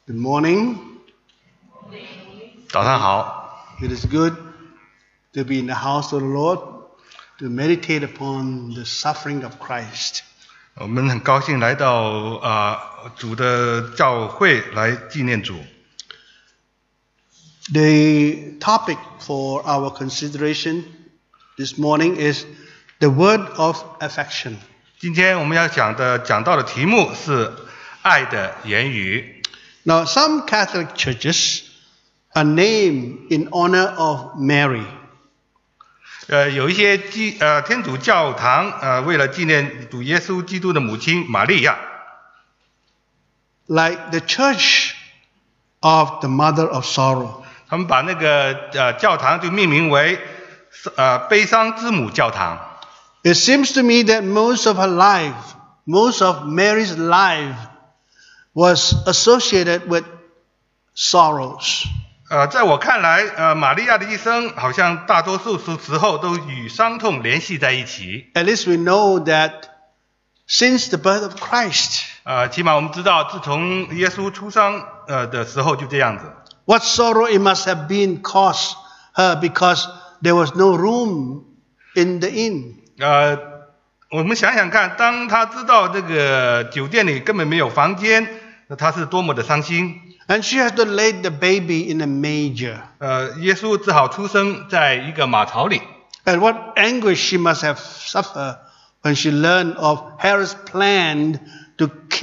Good morning. 早上好， It is good to be in the house of the Lord, to meditate upon the suffering of Christ. 我们很高兴来到主的教会来纪念主。 The topic for our consideration this morning is the word of affection. 今天我们要讲到的题目是爱的言语。 Now, some Catholic churches are named in honor of Mary. 有一些天主教堂为了纪念主耶稣基督的母亲玛利亚， Like the Church of the Mother of Sorrow. 他们把那个教堂就命名为悲伤之母教堂。 It seems to me that most of Mary's life was associated with sorrows. 在我看来，玛利亚的一生好像大多数时候都与伤痛联系在一起。 At least we know that since the birth of Christ, 起码我们知道，自从耶稣出生的时候就这样子。 what sorrow it must have been caused her because there was no room in the inn. 我们想想看，当他知道这个酒店里根本没有房间，那他是多么的伤心。 And she had to lay the baby in a manger. 耶稣只好出生在一个马槽里。 And what anguish she must have suffered when she learned of Herod's plan to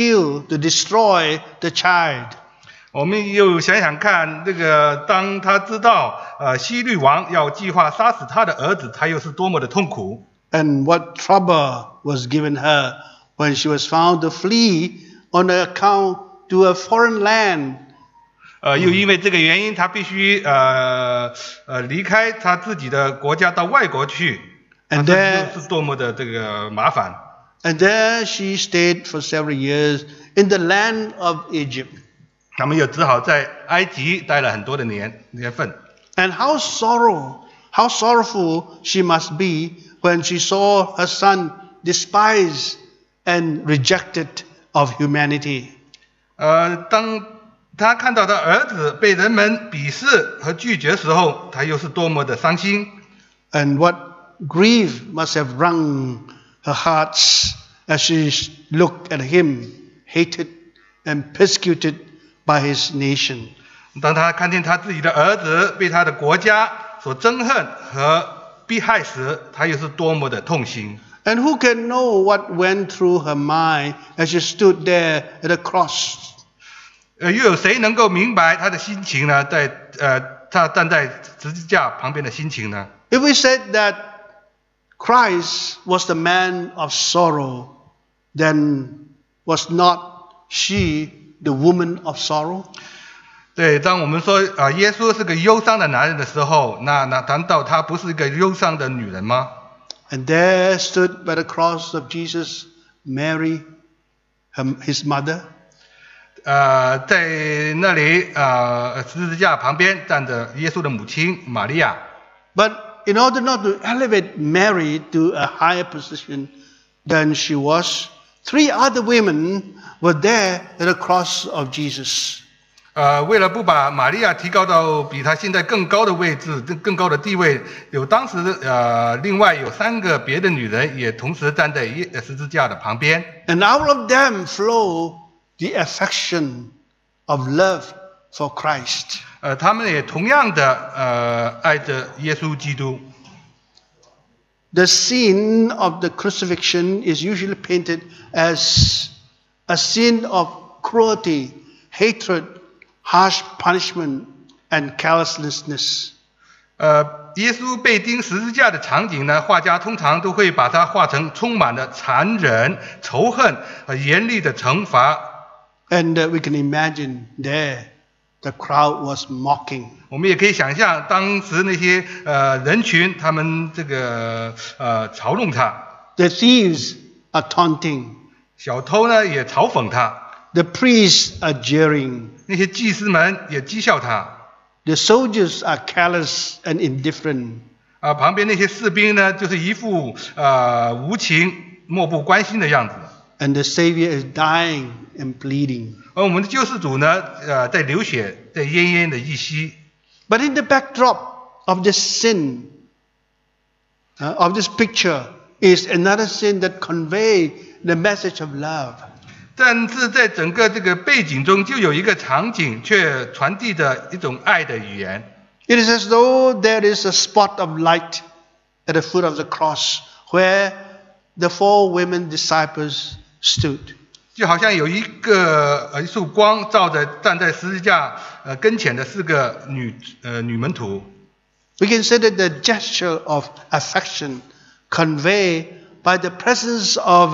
destroy the child. 我们又想想看，这个当他知道希律王要计划杀死他的儿子，他又是多么的痛苦。 And what trouble was given her when she was found to flee on account to a foreign land. 又因为这个原因，他必须离开他自己的国家到外国去， And 这是多么的这个麻烦。 And there she stayed for several years in the land of Egypt. 他们又只好在埃及待了很多的年份。 And how sorrowful she must be when she saw her son despised and rejected of humanity. 当他看到他儿子被人们鄙视和拒绝的时候，他又是多么的伤心。 And what grief must have wrung her hearts as she looked at him, hated and persecuted by his nation. 当他看见他自己的儿子被他的国家所憎恨和迫害时，他又是多么的痛心。 And who can know what went through her mind as she stood there at the cross? 又有谁能够明白他的心情呢？他站在十字架旁边的心情呢？ If we said that Christ was the man of sorrow, then was not she the woman of sorrow? 对，当我们说耶稣是个忧伤的男人的时候，那难道他不是一个忧伤的女人吗？ And there stood by the cross of Jesus Mary, his mother. 在那里十字架旁边站着耶稣的母亲玛利亚。 But in order not to elevate Mary to a higher position than she was, 3 other women were there at the cross of Jesus. 为了不把玛利亚提高到比她现在更高的位置、更高的地位，当时另外有3个别的女人也同时站在十字架的旁边。 And out of them flow the affection of love for Christ. 他们也同样的爱着耶稣基督。 The scene of the crucifixion is usually painted as a scene of cruelty, hatred, harsh punishment, and carelessness. 耶稣被钉十字架的场景呢，画家通常都会把它画成充满了残忍、仇恨和严厉的惩罚。 And we can imagine there the crowd was mocking. 我们也可以想象，当时那些人群，他们这个嘲弄他。 The thieves are taunting. 小偷呢也嘲讽他。 The priests are jeering. 那些祭司们也讥笑他。 The soldiers are careless and indifferent. 旁边那些士兵呢，就是一副无情、漠不关心的样子。 and the Savior is dying and bleeding. 而我们的救世主呢，在流血，在奄奄的一息。 But in the backdrop of this sin, of this picture, is another sin that conveys the message of love. 但是在整个这个背景中，就有一个场景，却传递着一种爱的语言。 It is as though there is a spot of light at the foot of the cross where the 4 women disciples stood. 就好像有一束光照着站在十字架跟前的4个女门徒。 We can say that the gesture of affection conveyed by the presence of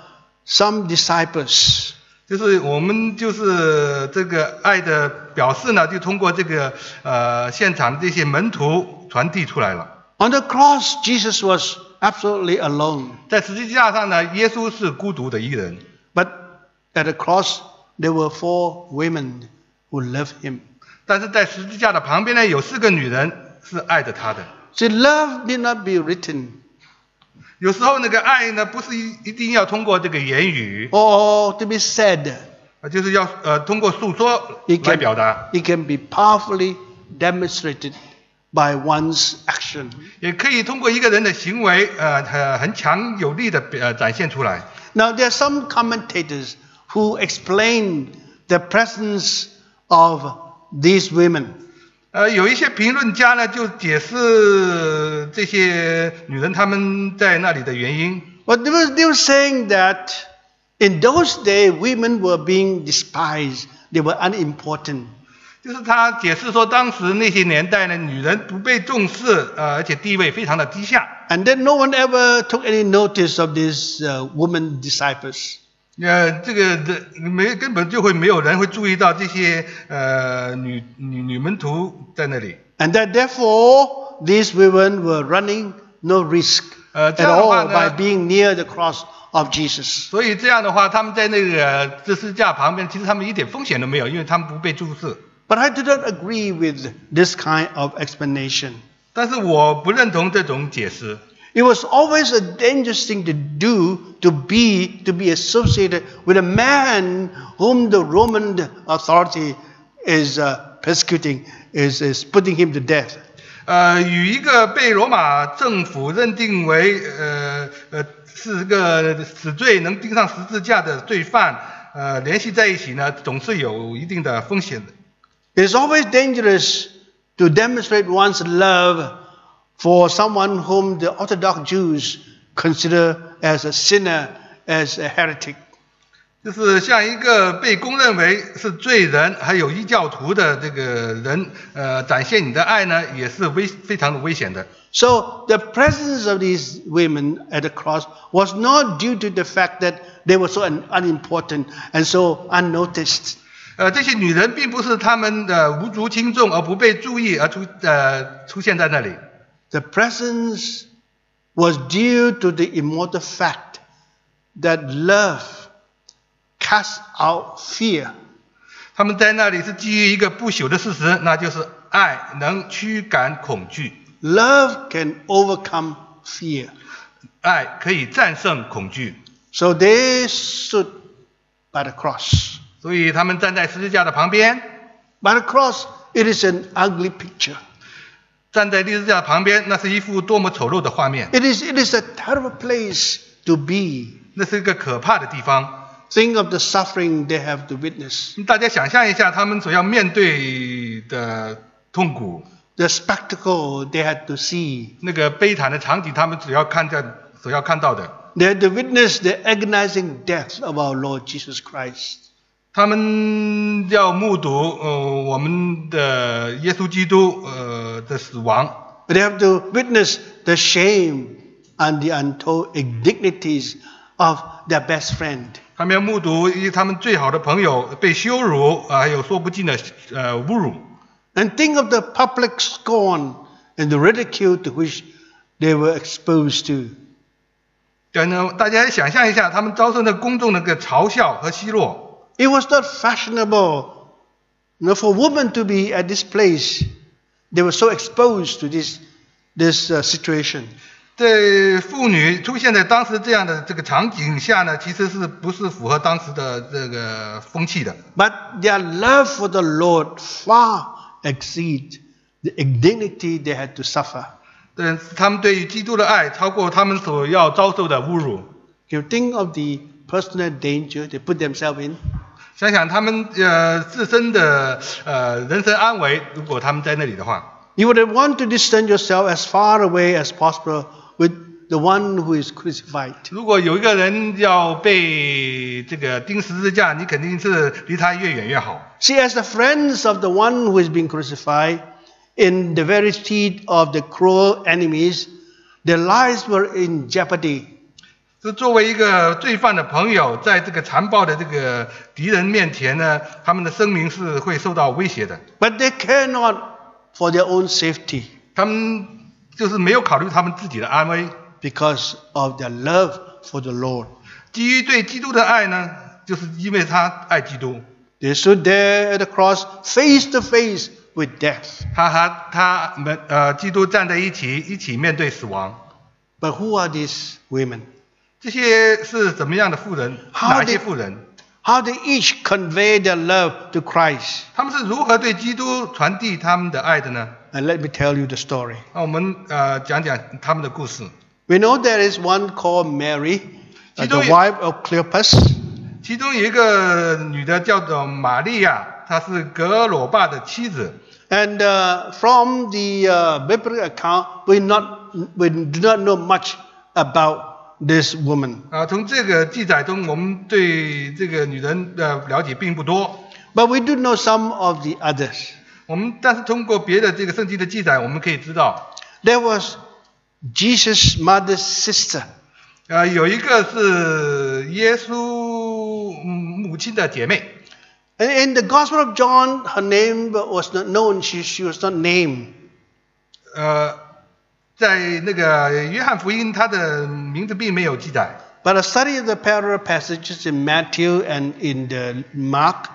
some disciples. 就是我们就是这个爱的表示呢，就通过这个现场的这些门徒传递出来了。 On the cross, Jesus was absolutely alone. 在十字架上呢，耶稣是孤独的一个人。 But at the cross, there were 4 women who loved him. 但是在十字架的旁边呢，有4个女人是爱着他的。 See, love need not be written 有时候那个爱呢，不是一定要通过这个言语， or to be said. 就是要通过诉说来表达。 It can be powerfully demonstrated by one's action. 也可以通过一个人的行为，很强有力的展现出来。 Now, there are some commentators who explain the presence of these women. 有一些评论家呢，就解释这些女人她们在那里的原因。 But they were saying that in those days, women were being despised. They were unimportant. 就是他解释说，当时那些年代呢，女人不被重视，而且地位非常的低下。 And then no one ever took any notice of these women disciples. 这个根本就没有人会注意到这些女门徒在那里。 And that therefore, these women were running no risk at all by being near the cross of Jesus. 所以这样的话，他们在那个十字架旁边，其实他们一点风险都没有，因为他们不被注视。 But I do not agree with this kind of explanation. 但是我不认同这种解释。 It was always a dangerous thing to do, to be associated with a man whom the Roman authority is persecuting, is putting him to death. 与一个被罗马政府认定为是个死罪能钉上十字架的罪犯联系在一起呢，总是有一定的风险的。 It is always dangerous to demonstrate one's love for someone whom the Orthodox Jews consider as a sinner, as a heretic. 就是像一个被公认为是罪人，还有异教徒的这个人，展现你的爱呢，也是非常的危险的。 So the presence of these women at the cross was not due to the fact that they were so unimportant and so unnoticed. 这些女人并不是她们无足轻重而不被注意而出现在那里。 The presence was due to the immortal fact that love casts out fear. 他们在那里是基于一个不朽的事实，那就是爱能驱赶恐惧。 Love can overcome fear. 爱可以战胜恐惧。 So they stood by the cross. 所以他们站在十字架的旁边。 By the cross, it is an ugly picture. 站在十字架旁边，那是一幅多么丑陋的画面。 It is a terrible place to be. 那是一个可怕的地方。 Think of the suffering they have to witness. 大家想象一下，他们所要面对的痛苦， The spectacle they had to see. 那个悲惨的场景，他们所要看到的。 They had to witness the agonizing death of our Lord Jesus Christ. 他们要目睹我们的耶稣基督的死亡。 They have to witness the shame and the untold indignities of their best friend. 他们要目睹他们最好的朋友被羞辱，还有说不尽的侮辱。 And think of the public scorn and the ridicule to which they were exposed to. 大家想象一下，他们遭受那公众的个嘲笑和奚落。 It was not fashionable, for women to be at this place. They were so exposed to this situation. 这妇女出现在当时这样的这个场景下呢，其实是不是符合当时的这个风气的？ But their love for the Lord far exceeds the indignity they had to suffer. 对，他们对于基督的爱超过他们所要遭受的侮辱。 You think of the personal danger they put themselves in. 想想他们自身的人身安危，如果他们在那里的话， You would want to distance yourself as far away as possible with the one who is crucified. 如果有一个人要被这个钉十字架，你肯定是离他越远越好。 See, as the friends of the one who is being crucified, in the very teeth of the cruel enemies, their lives were in jeopardy. 是作为一个罪犯的朋友，在这个残暴的这个敌人面前呢，他们的生命是会受到威胁的。 But they care not for their own safety 他们就是没有考虑他们自己的安危， because of their love for the Lord. 基于对基督的爱呢，就是因为他爱基督。 They stood there at the cross face to face with death. 他和他们基督站在一起面对死亡。 But who are these women? 这些是怎么样的妇人？ How 哪些 did- 妇人？ How they each convey their love to Christ. 他们是如何对基督传递他们的爱的呢？ And let me tell you the story. 那我们讲讲他们的故事。 We know there is one called Mary, the Kido- wife of Cleopas. 其中有一个女的叫做玛利亚，她是格罗巴的妻子。 And from the biblical account, we do not know much about this woman. 从这个记载中，我们对这个女人的了解并不多。 But we do know some of the others. 但是通过别的这个圣经的记载，我们可以知道， There was Jesus' mother's sister. 有一个是耶稣母亲的姐妹。 And in the Gospel of John, her name was not known. She was not named. 在那个约翰福音，她的名字并没有记载。 But a study of the parallel passages in Matthew and in the Mark,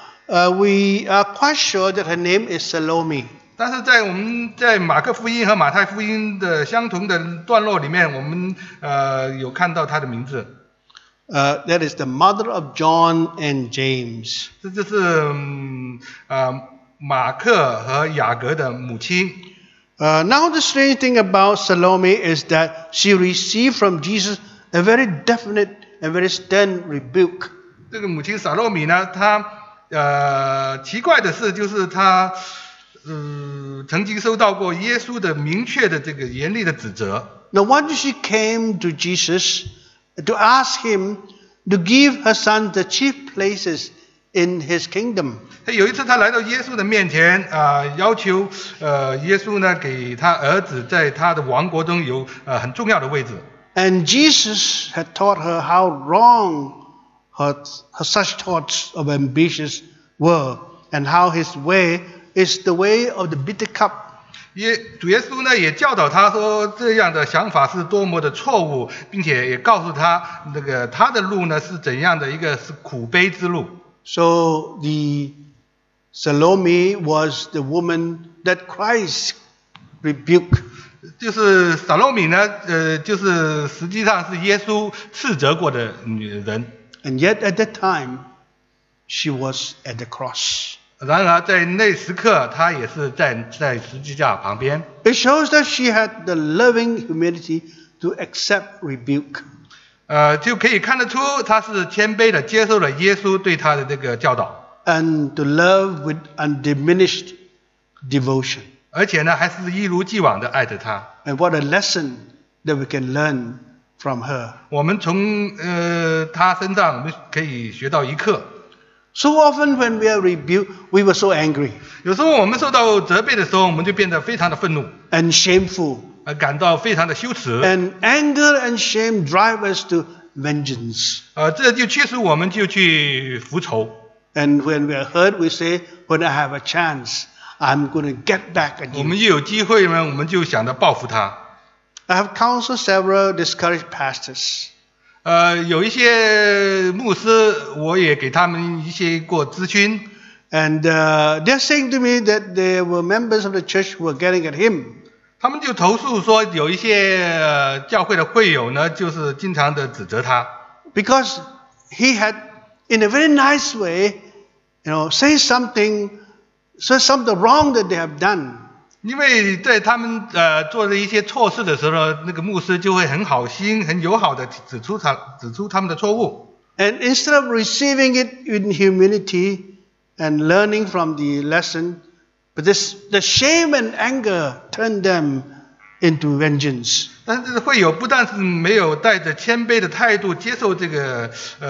we are quite sure that her name is Salome. 但是我们在马可福音和马太福音的相同的段落里面，我们有看到她的名字。 That is the mother of John and James. 这就是马克和雅各的母亲。 Now the strange thing about Salome is that she received from Jesus a very definite and very stern rebuke. 这个母亲撒洛米呢，她奇怪的是，就是她曾经收到过耶稣的明确的这个严厉的指责。 Now once she came to Jesus to ask him to give her son the chief places in his kingdom. 有一次，她来到耶稣的面前，要求耶稣呢给他儿子在他的王国中有很重要的位置。 And Jesus had taught her how wrong her such thoughts of ambitions were, and how his way is the way of the bitter cup. 主耶稣呢也教导他说，这样的想法是多么的错误，并且也告诉他，他的路呢是怎样的一个是苦悲之路。 So the Salome was the woman that Christ rebuked. 就是撒罗米呢，就是实际上是耶稣斥责过的女人。 And yet at that time, she was at the cross. 然而在那时刻，她也是在十字架旁边。 It shows that she had the loving humility to accept rebuke. 就可以看得出，她是谦卑的接受了耶稣对她的这个教导， And to love with undiminished devotion. 而且呢，还是一如既往的爱着他。 And what a lesson that we can learn from her. 我们从他身上我们可以学到一课。 So often when we are rebuked, we were so angry 有时候我们受到责备的时候，我们就变得非常的愤怒， and shameful. 感到非常的羞耻。 And anger and shame drive us to vengeance. 这就驱使我们就去复仇。 And when we are hurt, we say, when I have a chance, I'm going to get back at 我们 you. 一有机会呢，我们就想着报复他。 I have counseled several discouraged pastors. 有一些牧师，我也给他们一些过咨询。 And they're saying to me that there were members of the church who were getting at him. 他们就投诉说，有一些教会的会友呢，就是经常的指责他， because he had, in a very nice way, say something wrong that they have done. 因为在他们做了一些错事的时候，那个牧师就会很好心、很友好的指出他们的错误。 And instead of receiving it in humility and learning from the lesson, but the shame and anger turned them into vengeance. 但是会友不但是没有带着谦卑的态度接受这个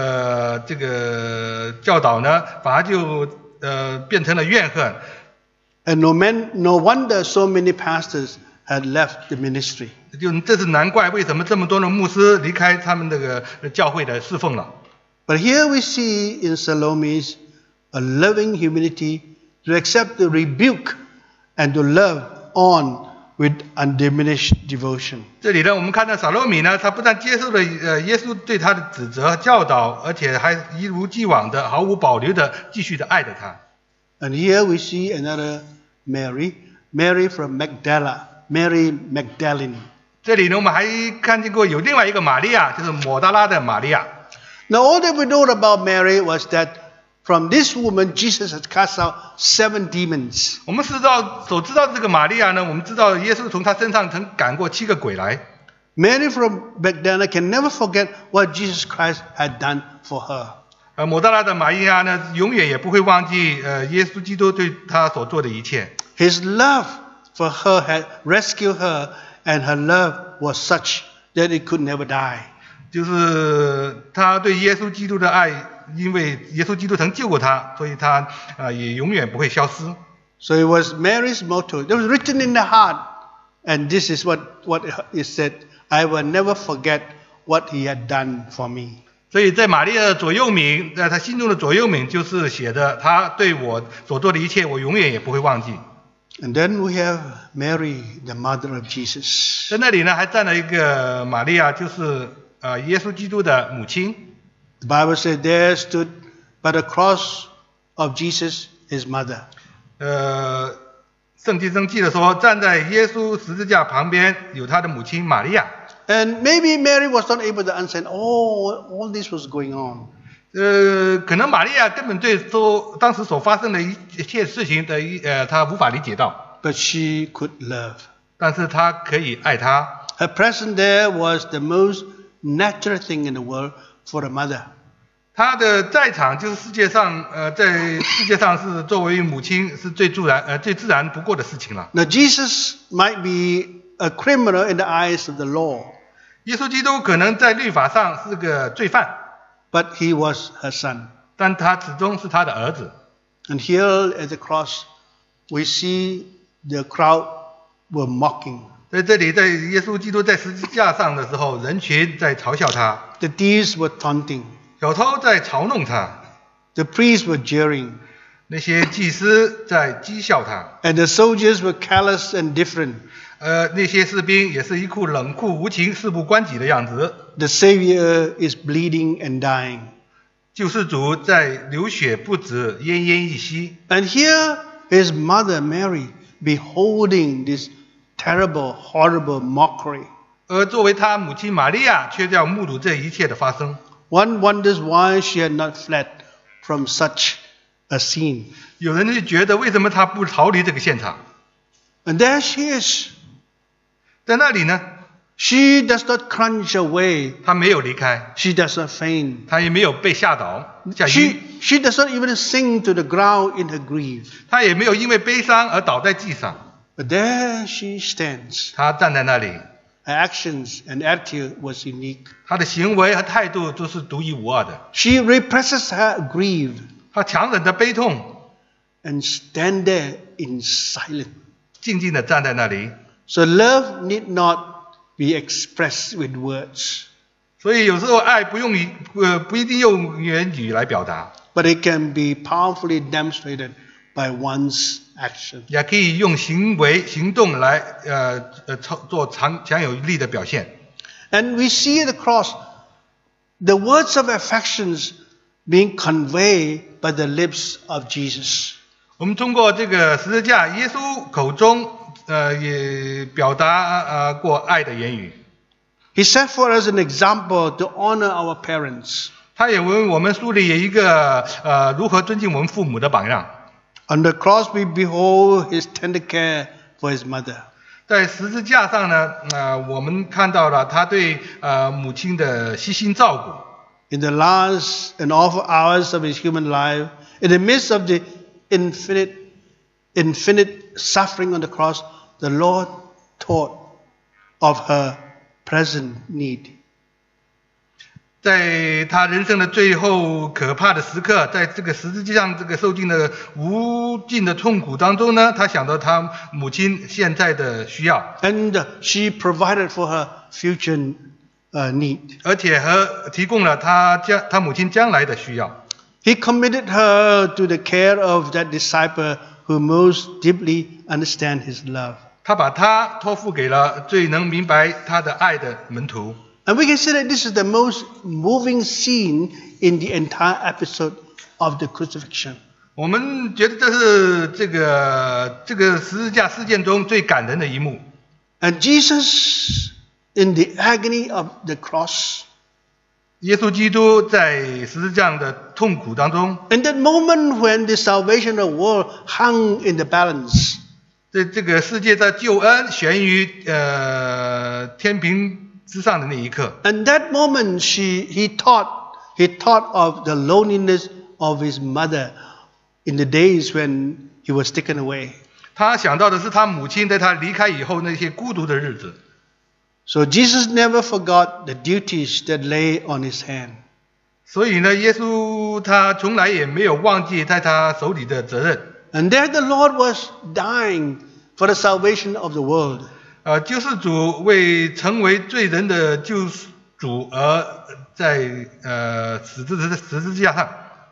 教导呢，反而就变成了怨恨。 And no wonder so many pastors had left the ministry. 这是难怪为什么这么多的牧师离开他们这个教会的侍奉了。 But here we see in Salome a loving humility to accept the rebuke and to love on with undiminished devotion. 这里呢，我们看到撒罗米呢，他不但接受了耶稣对他的指责教导，而且还一如既往的毫无保留的继续的爱着他。 And here we see another Mary from Mary Magdalene. 这里呢，我们还看见过有另外一个玛利亚，就是抹大拉的玛利亚。 Now all that we know about Mary was that from this woman Jesus had cast out 7 demons. 我们所知道这个玛利亚呢，我们知道耶稣从她身上曾赶过7个鬼来。 Mary from Magdalene can never forget what Jesus Christ had done for her. 抹大拉的玛利亚呢，永远也不会忘记耶稣基督对她所做的一切。 His love for her had rescued her, and her love was such that it could never die. 就是他对耶稣基督的爱，因为耶稣基督曾救过他，所以他也永远不会消失。 So it was Mary's motto. It was written in the heart, and this is what it said: I will never forget what he had done for me. 所以在玛利亚的左右铭，在他心中的左右铭就是写的，他对我所做的一切，我永远也不会忘记。 And then we have Mary, the mother of Jesus. 在那里呢，还站了一个玛利亚，就是耶稣基督的母亲。 The Bible said there stood by the cross of Jesus, his mother. 圣经中记得说，站在耶稣十字架旁边有他的母亲玛利亚。 And maybe Mary was not able to understand, all this was going on. 可能玛利亚根本对当时所发生的一切事情的她无法理解到。 But she could love. 但是她可以爱他。 Her presence there was the most natural thing in the world for a mother. 她的在场就是在世界上是作为母亲是最自然不过的事情了。 Now Jesus might be a criminal in the eyes of the law. 耶稣基督可能在律法上是个罪犯。 But he was her son. 但他始终是他的儿子。 And here at the cross, we see the crowd were mocking. 在这里，在耶稣基督在十字架上的时候，人群在嘲笑他。 The thieves were taunting. 小偷在嘲弄他。 The priests were jeering. 那些祭司在讥笑他。 And the soldiers were callous and different. 那些士兵也是一副冷酷无情、事不关己的样子。 The Savior is bleeding and dying. 救世主在流血不止、奄奄一息。 And here his mother Mary beholding this terrible, horrible mockery. 而作为他母亲玛利亚，却要目睹这一切的发生。 One wonders why she had not fled from such a scene. 有人就觉得，为什么她不逃离这个现场？ And there she is. 在那里呢 She does not crunch away. 她没有离开， She does not faint. 她也没有被吓倒、吓晕， She does not even sink to the ground in her grief. 她也没有因为悲伤而倒在地上。 But there she stands. 她站在那里， Her actions and attitude was unique. 她的行为和态度都是独一无二的。 She represses her grief 她强忍着悲痛， and stand there in silence. 静静地站在那里。 So love need not be expressed with words. 所以有时候爱不一定用言语来表达， But it can be powerfully demonstrated by one's action. 也可以用行动来做强有力的表现。 And we see at the cross the words of affections being conveyed by the lips of Jesus. 我们通过这个十字架，耶稣口中也表达过爱的言语。 He set for us an example to honor our parents. 他也为我们树立了一个如何尊敬我们父母的榜样。 On the cross we behold his tender care for his mother. 在十字架上呢，我们看到了他对母亲的悉心照顾。 In the last and awful hours of his human life, in the midst of the infinite suffering on the cross, the Lord thought of her present need. 在他人生的最后可怕的时刻，在这个十字架上这个受尽的无尽的痛苦当中呢，他想到他母亲现在的需要， And she provided for her future need. 而且提供了他母亲将来的需要。 He committed her to the care of that disciple who most deeply understand his love. 他把他托付给了最能明白他的爱的门徒。 And we can say that this is the most moving scene in the entire episode of the crucifixion. 我们觉得这是这个十字架事件中最感人的一幕。 And Jesus, in the agony of the cross, 耶稣基督在十字架的痛苦当中， in that moment when the salvation of the world hung in the balance, 这个世界的救恩悬于天平之上的那一刻， and that moment he thought of the loneliness of his mother in the days when he was taken away. 他想到的是他母亲在他离开以后那些孤独的日子。 So Jesus never forgot the duties that lay on his hand. 所以呢，耶稣他从来也没有忘记在他手里的责任。 And there the Lord was dying for the salvation of the world. 救世主为成为罪人的救主而在十字架上。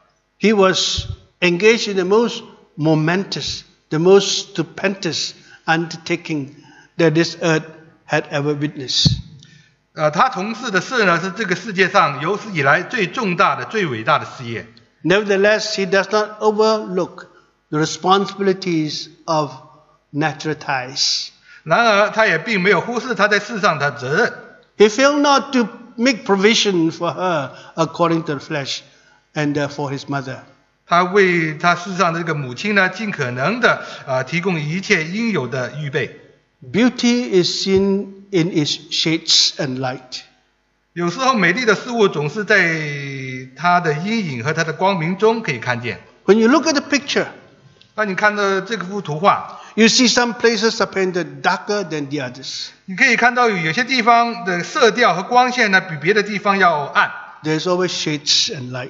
He was engaged in the most momentous, the most stupendous undertaking that this earth had ever witnessed. 他从事的事呢，是这个世界上有史以来最重大的、最伟大的事业。 Nevertheless, he does not overlook the responsibilities of natural ties. 然而，他也并没有忽视他在世上的责任。 He failed not to make provision for her according to the flesh and for his mother. 他为他世上的这个母亲呢，尽可能的提供一切应有的预备。 Beauty is seen in its shades and light. 有时候，美丽的事物总是在它的阴影和它的光明中可以看见。 When you look at the picture, 当你看到这幅图画， you see some places are painted darker than the others. 你可以看到有些地方的色调和光线呢，比别的地方要暗。 There's always shades and light.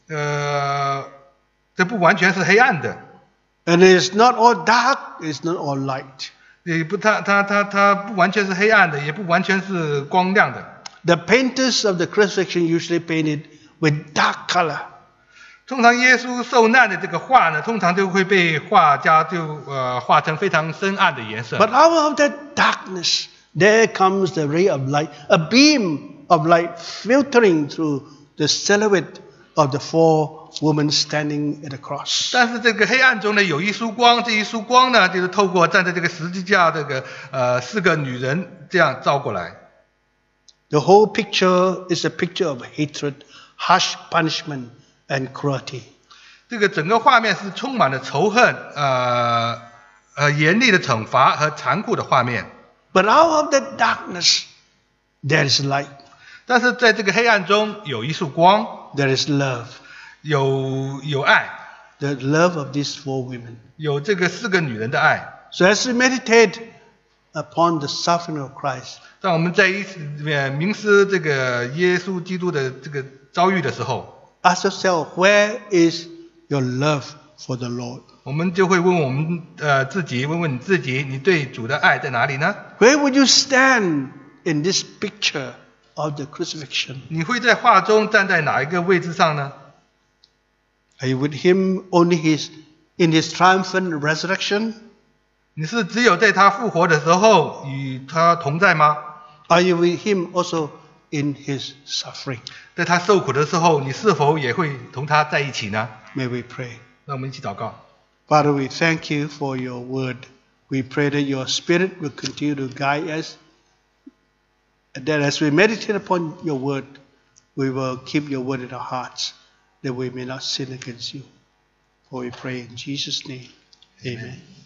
这不完全是黑暗的， And it's not all dark, it's not all light. 也不它不完全是黑暗的，也不完全是光亮的。 The painters of the crucifixion usually painted with dark color. 通常耶稣受难的这个画呢，通常就会被画家画成非常深暗的颜色。 But out of that darkness, there comes the ray of light, a beam of light filtering through the silhouette of the four women standing at the cross. 但是这个黑暗中呢，有一束光，这一束光呢，就是透过站在这个十字架这个四个女人这样照过来。 The whole picture is a picture of hatred, harsh punishment, and cruelty. 这个整个画面是充满了仇恨，严厉的惩罚和残酷的画面。 But out of that darkness, there is light. 但是在这个黑暗中有一束光， There is love. 有爱， The love of these four women. 有这个四个女人的爱。 So as we meditate upon the suffering of Christ, 当我们在冥思这个耶稣基督的这个遭遇的时候， ask yourself, where is your love for the Lord? 我们就会问我们自己，问你自己，你对主的爱在哪里呢？ Where would you stand in this picture of the crucifixion? 你会在画中站在哪一个位置上呢？ Are you with him only in his triumphant resurrection? 你是只有在他复活的时候与他同在吗？ Are you with him also in his suffering? 在他受苦的时候，你是否也会同他在一起呢？ May we pray. 让我们一起祷告。 Father, we thank you for your word. We pray that your Spirit will continue to guide us, and that as we meditate upon your word, we will keep your word in our hearts, that we may not sin against you. For we pray in Jesus' name. Amen.